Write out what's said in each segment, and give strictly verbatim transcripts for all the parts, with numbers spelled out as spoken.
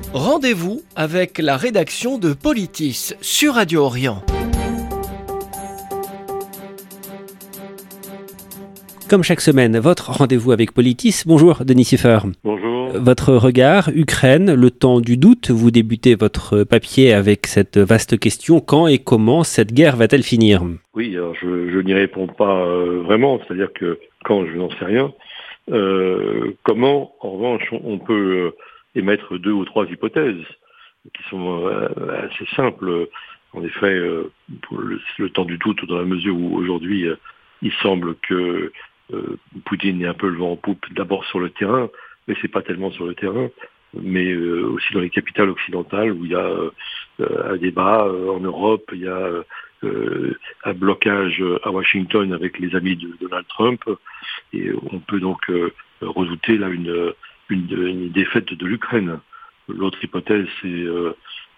Rendez-vous avec la rédaction de Politis sur Radio Orient. Comme chaque semaine, votre rendez-vous avec Politis. Bonjour Denis Sieffer. Bonjour. Votre regard, Ukraine, le temps du doute. Vous débutez votre papier avec cette vaste question. Quand et comment cette guerre va-t-elle finir ? Oui, alors je, je n'y réponds pas euh, vraiment, c'est-à-dire que quand je n'en sais rien. Euh, comment, en revanche, on, on peut euh, émettre deux ou trois hypothèses qui sont euh, assez simples. En effet, euh, pour le, le temps du doute, dans la mesure où aujourd'hui, euh, il semble que euh, Poutine ait un peu le vent en poupe, d'abord sur le terrain, mais c'est pas tellement sur le terrain, mais euh, aussi dans les capitales occidentales où il y a euh, un débat euh, en Europe, il y a euh, un blocage à Washington avec les amis de Donald Trump, et on peut donc euh, redouter là une, une, une défaite de l'Ukraine. L'autre hypothèse, c'est euh,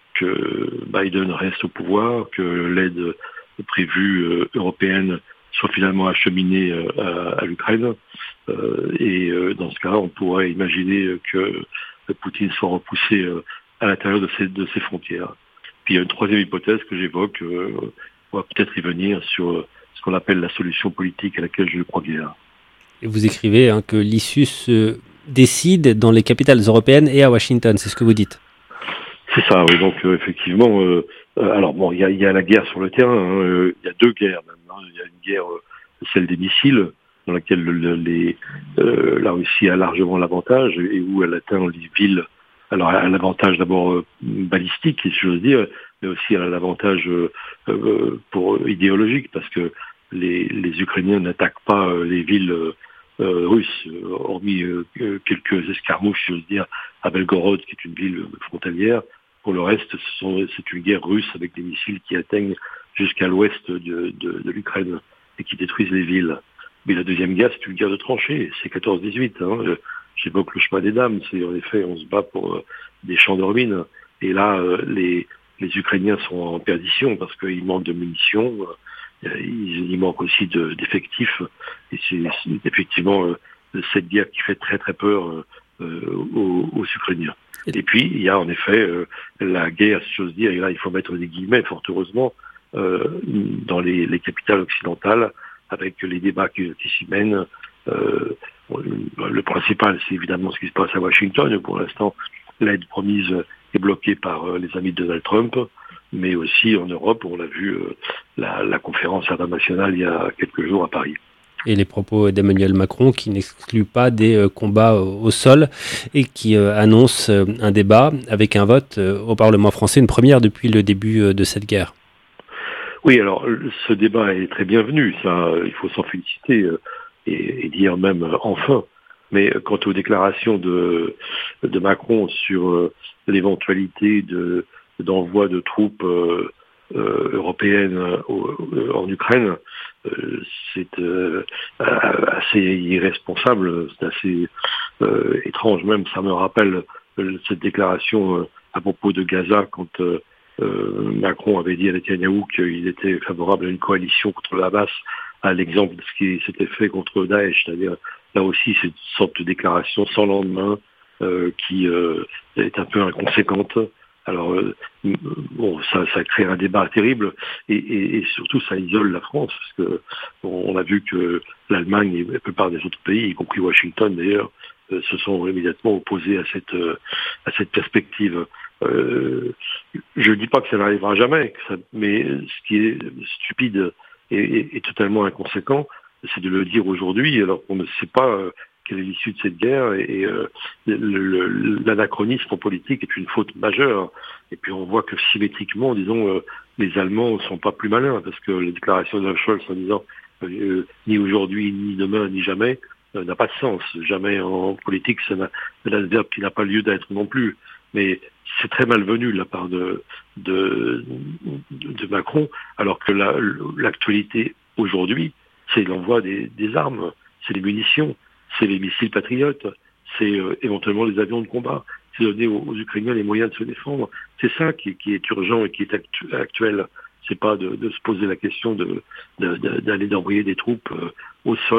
que Biden reste au pouvoir, que l'aide prévue euh, européenne soit finalement acheminée euh, à, à l'Ukraine. Euh, et euh, dans ce cas, on pourrait imaginer que Poutine soit repoussé euh, à l'intérieur de ses, de ses frontières. Puis il y a une troisième hypothèse que j'évoque, euh, on va peut-être y venir sur ce qu'on appelle la solution politique à laquelle je crois bien. Et vous écrivez hein, que l'issue se décide dans les capitales européennes et à Washington, c'est ce que vous dites. C'est ça, oui. Donc euh, effectivement, euh, euh, alors bon, il y a, y a la guerre sur le terrain. Il hein, euh, y a deux guerres même. Il hein. y a une guerre, euh, celle des missiles, dans laquelle le, le, les, euh, la Russie a largement l'avantage et où elle atteint les villes. Alors elle a l'avantage d'abord euh, balistique, si j'ose dire, mais aussi elle a l'avantage euh, euh, pour idéologique, parce que les, les Ukrainiens n'attaquent pas euh, les villes euh, euh, russes, euh, hormis euh, quelques escarmouches, si j'ose dire, à Belgorod, qui est une ville frontalière. Pour le reste, ce sont, c'est une guerre russe avec des missiles qui atteignent jusqu'à l'ouest de, de, de l'Ukraine et qui détruisent les villes. Mais la deuxième guerre, c'est une guerre de tranchées. C'est quatorze dix-huit. Hein. J'évoque le chemin des dames. C'est en effet, on se bat pour euh, des champs de ruines. Et là, euh, les, les Ukrainiens sont en perdition parce qu'ils manquent de munitions. Euh, ils, ils manquent aussi de, d'effectifs. Et c'est, c'est effectivement euh, cette guerre qui fait très très peur euh, euh, aux, aux Ukrainiens. Et puis, il y a en effet euh, la guerre, si j'ose dire, et là il faut mettre des guillemets, fort heureusement, euh, dans les, les capitales occidentales, avec les débats qui, qui s'y mènent. Euh, le principal, c'est évidemment ce qui se passe à Washington. Pour l'instant, l'aide promise est bloquée par euh, les amis de Donald Trump, mais aussi en Europe, on a vu euh, la, la conférence internationale il y a quelques jours à Paris. Et les propos d'Emmanuel Macron qui n'excluent pas des euh, combats au, au sol et qui euh, annoncent euh, un débat avec un vote euh, au Parlement français, une première depuis le début euh, de cette guerre. Oui, alors ce débat est très bienvenu, ça, il faut s'en féliciter euh, et, et dire même euh, enfin. Mais quant aux déclarations de, de Macron sur euh, l'éventualité de, d'envoi de troupes euh, euh, européennes euh, en Ukraine, euh, c'est euh, assez irresponsable, c'est assez euh, étrange même. Ça me rappelle euh, cette déclaration euh, à propos de Gaza quand euh, euh, Macron avait dit à Netanyahou qu'il était favorable à une coalition contre le Hamas, à l'exemple de ce qui s'était fait contre Daesh, c'est-à-dire là aussi c'est une sorte de déclaration sans lendemain euh, qui euh, est un peu inconséquente. Alors euh, bon, ça, ça crée un débat terrible et, et, et surtout ça isole la France parce que bon, on a vu que l'Allemagne et la plupart des autres pays, y compris Washington d'ailleurs, euh, se sont immédiatement opposés à cette euh, à cette perspective. Euh, je ne dis pas que ça n'arrivera jamais, que ça, mais ce qui est stupide et, et, et totalement inconséquent, c'est de le dire aujourd'hui alors qu'on ne sait pas euh, quelle est l'issue de cette guerre et, et euh, le, le, l'anachronisme politique est une faute majeure. Et puis on voit que symétriquement, disons, euh, les Allemands ne sont pas plus malins parce que la déclaration de Scholz en disant euh, ni aujourd'hui, ni demain, ni jamais euh, n'a pas de sens. Jamais en politique, c'est un, un adverbe qui n'a pas lieu d'être non plus. Mais c'est très malvenu de la part de, de, de Macron, alors que la, l'actualité aujourd'hui, c'est l'envoi des, des armes, c'est les munitions, c'est les missiles patriotes, c'est euh, éventuellement les avions de combat, c'est donner aux, aux Ukrainiens les moyens de se défendre. C'est ça qui, qui est urgent et qui est actu- actuel. C'est pas de, de se poser la question de, de, de, d'aller d'envoyer des troupes euh, au sol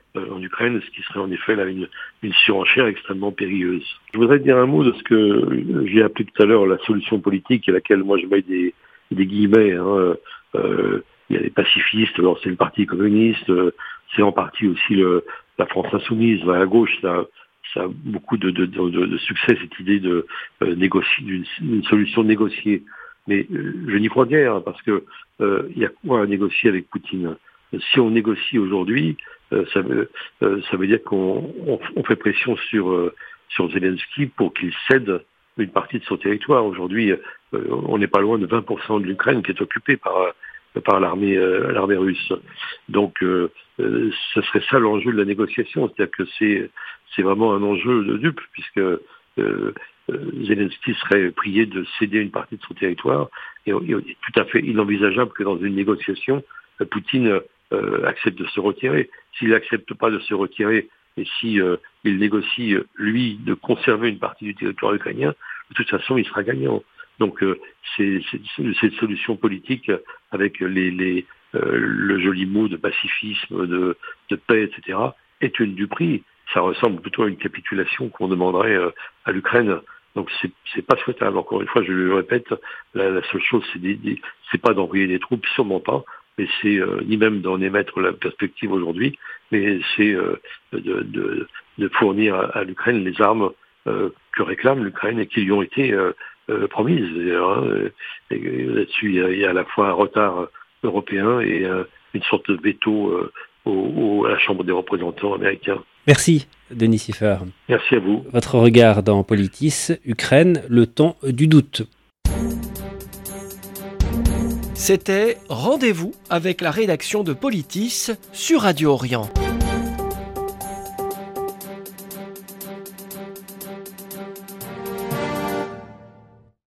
euh, en Ukraine, ce qui serait en effet là une, une surenchère extrêmement périlleuse. Je voudrais dire un mot de ce que j'ai appelé tout à l'heure la solution politique, à laquelle moi je mets des, des guillemets. Hein. Euh, il y a les pacifistes, alors c'est le Parti communiste, euh, c'est en partie aussi le, la France insoumise, à gauche, ça, ça a beaucoup de, de, de, de succès, cette idée de euh, négocier, d'une, d'une solution négociée. Mais euh, je n'y crois guère, hein, parce que euh, il y a quoi à négocier avec Poutine? Si on négocie aujourd'hui, euh, ça, veut, euh, ça veut dire qu'on on, on fait pression sur, euh, sur Zelensky pour qu'il cède une partie de son territoire. Aujourd'hui, euh, on n'est pas loin de vingt pour cent de l'Ukraine qui est occupée par, par l'armée, euh, l'armée russe. Donc, euh, euh, ce serait ça l'enjeu de la négociation. C'est-à-dire que c'est, c'est vraiment un enjeu de dupe, puisque euh, euh, Zelensky serait prié de céder une partie de son territoire. Et il est tout à fait inenvisageable que dans une négociation, Poutine euh, accepte de se retirer. S'il n'accepte pas de se retirer, et si euh, il négocie, lui, de conserver une partie du territoire ukrainien, de toute façon, il sera gagnant. Donc, euh, c'est, c'est, c'est cette solution politique avec les, les, euh, le joli mot de pacifisme, de, de paix, et cetera, est une du prix. Ça ressemble plutôt à une capitulation qu'on demanderait euh, à l'Ukraine. Donc, c'est, c'est pas souhaitable. Encore une fois, je le répète, la, la seule chose, c'est, des, des, c'est pas d'envoyer des troupes, sûrement pas. Mais c'est euh, ni même d'en émettre la perspective aujourd'hui, mais c'est euh, de, de, de fournir à, à l'Ukraine les armes euh, que réclame l'Ukraine et qui lui ont été euh, euh, promises. Et, hein, et là-dessus, il y, a, il y a à la fois un retard européen et euh, une sorte de veto euh, au, au, à la Chambre des représentants américains. Merci, Denis Siffert. Merci à vous. Votre regard dans Politis, Ukraine, le temps du doute. C'était Rendez-vous avec la rédaction de Politis sur Radio Orient.